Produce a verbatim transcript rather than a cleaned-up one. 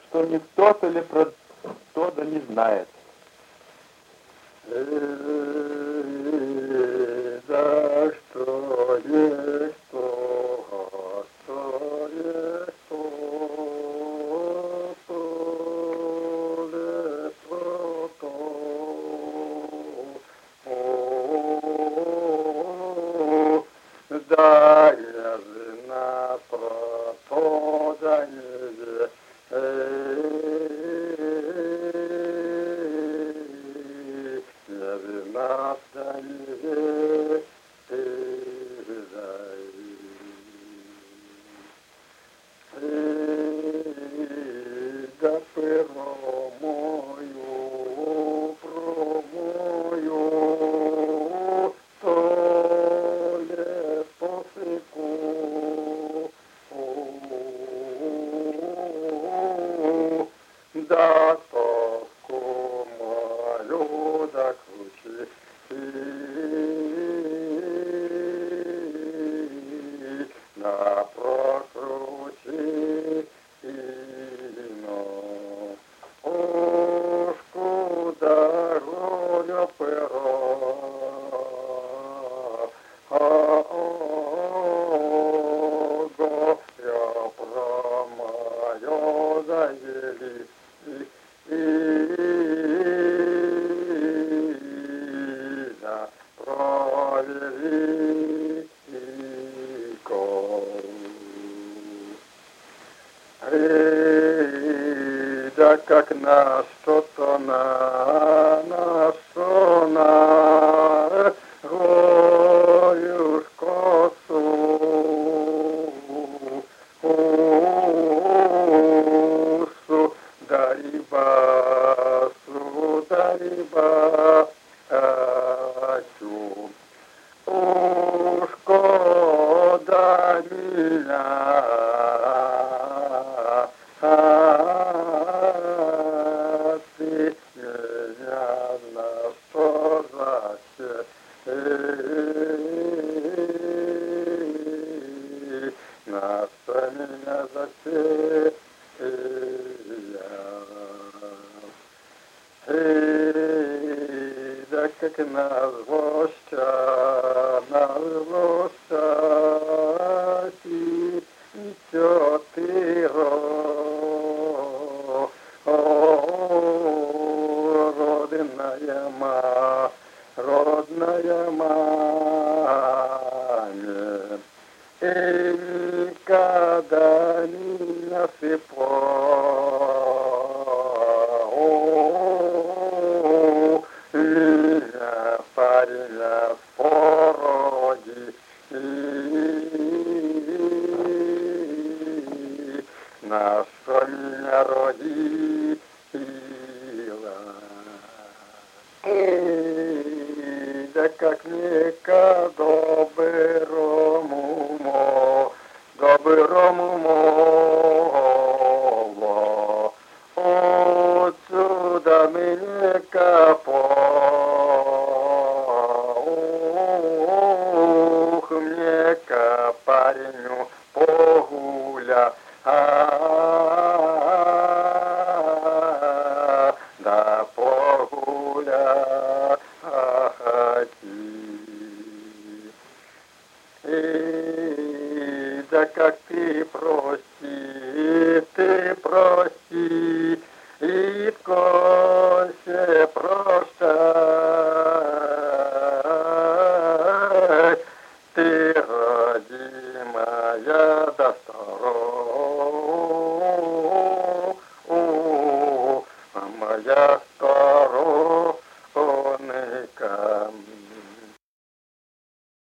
что никто-то ли про то да не знает. За что есть то, что есть то, то ли про то. О, да я знаю про то, да не да про мою, про мою, то ле посыку, да тоску мою, да ключи, да прокрути, но уж куда горе перо, а о горе про мое заели, и да провели Эй, да как на что-то на, на что на горюш косу, судариба, судариба, ачу. Уж кода меня, а ты меня на что зачем, на что меня зачем, эй, да как на злость, на злость, и все ты ро, родная ма, родная маме, и никогда не насыпала. Меня парня в пороге, на что меня родила. Эй, да как мне ка доброму мо, доброму мова, отсюда мне капо. Ух, мне ка парню погуля, а да погуля и да как ты прости, ты прости, и в косе прощай, ты родимая да старо, моя старо.